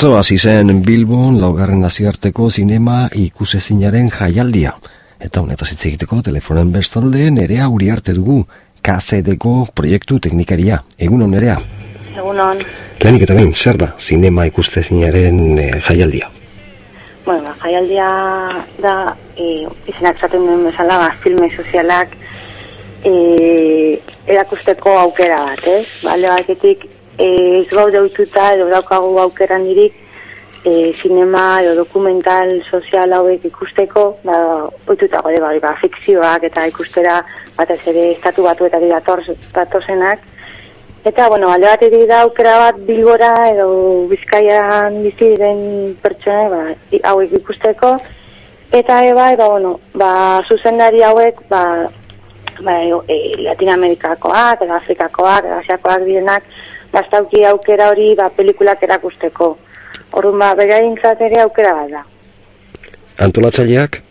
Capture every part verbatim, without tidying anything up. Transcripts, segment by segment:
Atzo hasi zen Bilbon laugarren nazioarteko zinema ikusezinaren jaialdia. Eta honetaz hitz egiteko telefonen bestalde Nerea Uriarte dugu, K Z D-ko proiektu teknikaria. Egunon, Nerea? Egunon. Lehenik eta behin, zer da zinema ikusezinaren e, jaialdia? Bueno, ba, jaialdia da, e, izenak zaten duen bezala, ba, filme sozialak e, erakusteko aukera bat, ez? Bale batetik, ez gaude ututa edo daukagu aukeran dirik e, zinema edo dokumental sozial hauek ikusteko, ba, ututa gode, ba, ba, fikzioak eta ikustera batez ere estatu batuetatik dator, datozenak. Eta, bueno, alde batetik da aukera bat Bilbora edo Bizkaian bizi diren pertsone, ba, hauek ikusteko. Eta, eba, eba, bueno, ba, zuzendari hauek, ba, ba, e, Latinoamerikakoak, edo Afrikakoak, edo Asiakoak direnak, bastauki aukera hori ba, pelikulak erakusteko. Orduan ba, beraintzat ere aukera bat da. Antolatzaileak?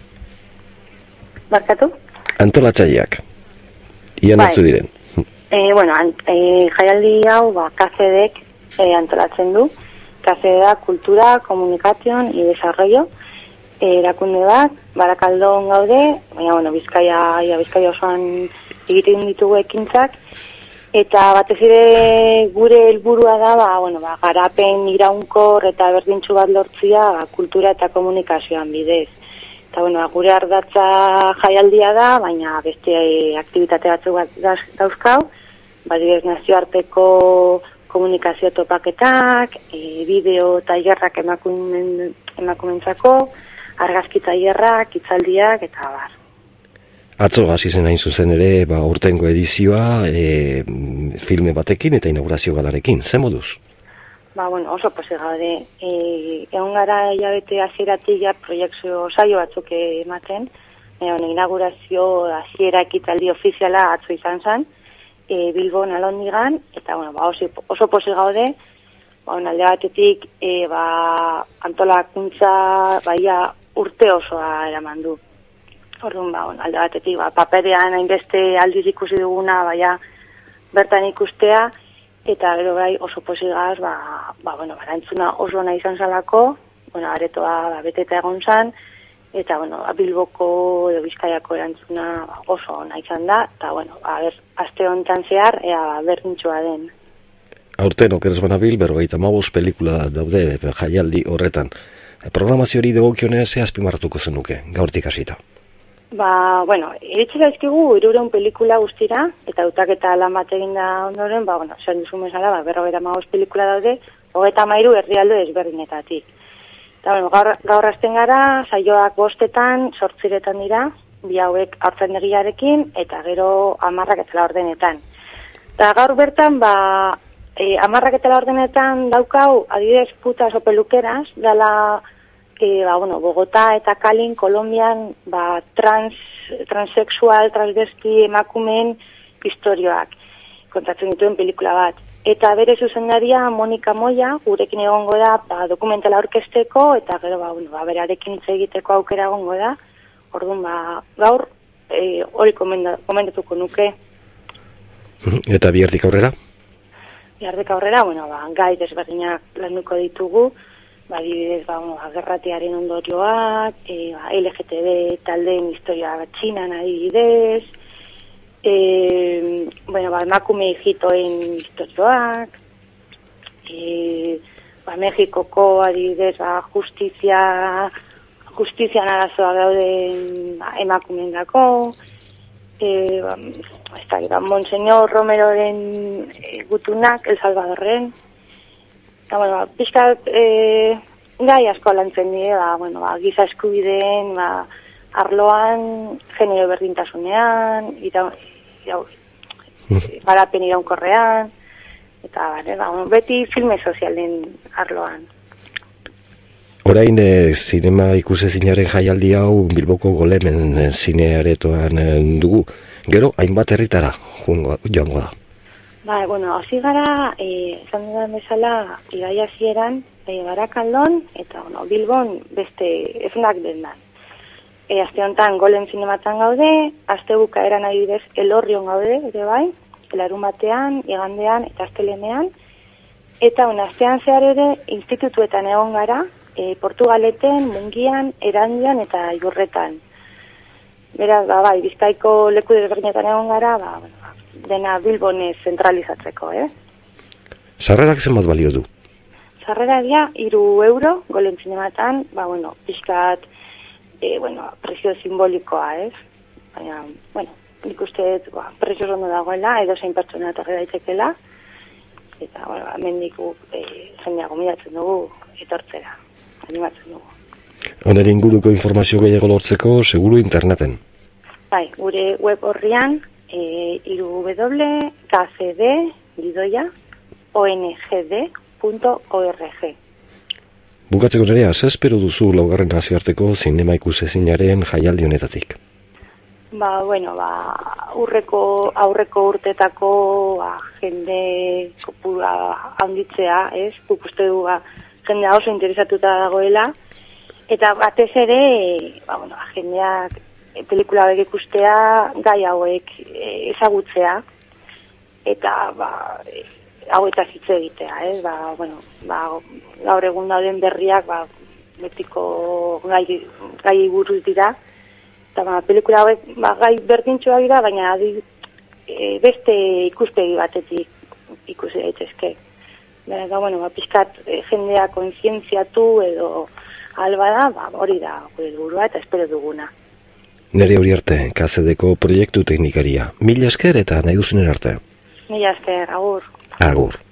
Barkatu? Antolatzaileak. Ian atzu diren. E, bueno, an, e, jaialdi hau ba, K Z D-ek e, antolatzen du. K Z D da Kultura, Komunikazion y Desarrollo. E, erakunde bat, Barakaldon gaude, baina, bueno, Bizkaia, ja, Bizkaia osoan egiten ditugu ekintzak. Eta batez ere gure helburua da, ba, bueno, ba, garapen iraunkor eta berdintsu bat lortzia ba, kultura eta komunikazioan bidez. Eta bueno, ba, gure ardatza jaialdia da, baina beste e, aktibitate batzuk bat dauzkau, badibez nazioarteko komunikazio topaketak, e, bideo tailerrak emakumen, emakumentzako, argazki tailerrak, hitzaldiak eta bar. Atzo hasi zen hain zuzen ere, ba, urtengo edizioa e, filme batekin eta inaugurazio galarekin. Zer moduz? Ba, bueno, oso posi gaude. E, egon gara hilabete hasieratik ja proiektzio saio batzuk ematen. E, bueno, inaugurazio hasiera ekitaldi ofiziala atzo izan zen, e, Bilbon Alondigan, eta bueno, ba, oso, oso posi gaude. Ba, bueno, alde batetik e, ba, antolakuntza baia urte osoa eraman du. Orduan, ba, bueno, alde batetik, ba, paperean hainbeste aldiz ikusi duguna, baina bertan ikustea, eta gero bai oso posigaz, ba, ba, bueno, barantzuna oso ona izan zalako, bueno, aretoa ba, beteta egon zan, eta, bueno, Bilboko edo Bizkaiako erantzuna ba, oso ona izan da, eta, bueno, ba, ber, aste honetan zehar, ea ba, berdintxoa den. Aurten okeres banabil, berrogeita hamabost pelikula daude jaialdi horretan. Programazio hori dagokionez ze azpimarratuko zenuke, gaurtik hasita? Ba, bueno, iritsi daizkigu hirurehun pelikula guztira, eta utaketa lan bat egin da ondoren, ba, bueno, zer duzun bezala, ba, berrogeita hamabost pelikula daude, hogeita hamairu herrialde ezberdinetatik. Eta, bueno, gaur, gaur hasten gara, saioak bostetan, sortziretan dira, bi hauek haurtzaindegiarekin, eta gero hamarrak eta laurdenetan. Eta gaur bertan, ba, e, hamarrak eta laurdenetan daukau, adibidez putas o pelukeras, dala... E, ba, bueno, Bogota eta Kalin, Kolombian, ba, trans, transexual, transvesti emakumeen historioak kontatzen dituen pelikula bat. Eta bere zuzendaria Monika Moya, gurekin egongo da ba, dokumentala aurkezteko, eta gero ba, bueno, ba, berarekin hitz egiteko aukera egongo da. Orduan, ba, gaur e, hori komendatuko nuke. Eta bihartik aurrera? Bihartik aurrera, bueno, ba, gai desberdinak landuko ditugu. Ba, dibidez, ba, bueno, gerratiaren ondorioak, e, ba, L G T B taldeen historia Txinan adibidez, e, bueno, ba, emakume hijitoen historioak, e, ba, Mexikoko adibidez, ba, justizia, justizian arazoa dauden ba, emakumeen dako, e, ba, ez da, ba, Monseñor Romeroren e, gutunak, El Salvadorren, eta, bueno, ba, pixkat e, gai asko lantzen dira, ba, bueno, ba, giza eskubideen, ba, arloan, genero berdintasunean, eta, garapen iraunkorrean, eta, bale, ba, bueno, beti filme sozialen arloan. Orain, e, zinema ikusezinaren jaialdi hau Bilboko Golemen e, zinearetoan e, dugu. Gero, hainbat herritara joango da. Ba, bueno, hasi gara, esan eh, dudan bezala, igai hasieran, eh, Barakaldon, eta, bueno, Bilbon beste ezunak dendan. E, aste honetan Golen zinematan gaude, aste bukaeran adibidez Elorrion gaude, ere bai, larun batean, igandean eta astelehenean, eta unastean zehar ere institutuetan egon gara, e, Portugaleten, Mungian, Erandian eta Iurretan. Beraz, ba, bai, Bizkaiko leku desberdinetan egon gara, ba, bueno, dena Bilbonez zentralizatzeko, eh? Sarrerak zenbat balio du? Sarrera dira, iru euro, Golen Zinematan, ba, bueno, pixkat, e, bueno, prezio simbolikoa, ez? Baina, bueno, nik uste, ba, prezio ondo dagoela, edo zein pertsona etorri daitekela, eta, bueno, hemendik e, jendea gomidatzen dugu etortzera, animatzen dugu. Honen inguruko informazio gehiago lortzeko, seguru interneten. Bai, gure web horrian, e, www punto k c d gidoia o n g d punto org. Bukatzeko nerea, ze espero duzu laugarren nazioarteko zinema ikusezinaren jaialdi honetatik? Ba, bueno, ba, aurreko, aurreko urtetako ba, jende kopura handitzea, ez? Guk uste du, ba, jendea oso interesatuta dagoela, eta batez ere, ba, bueno, jendeak pelikula hauek ikustea, gai hauek ezagutzea, eta, ba, hauetaz hitz egitea, ez? Ba, bueno, ba, gaur egun dauden berriak, ba, betiko gai, gai buruz dira, eta, ba, pelikula hauek, ba, gai berdintxoa dira, baina adi, e, beste ikuspegi batetik ikusi daitezke. Ba, bueno, ba, pixkat e, jendea kontzientziatu edo alba da, ba, hori da gure burua eta espero duguna. Nere Uriarte, K C D-ko proiektu teknikaria. Mila esker eta nahi duzunen arte. Mila esker, agur. Agur.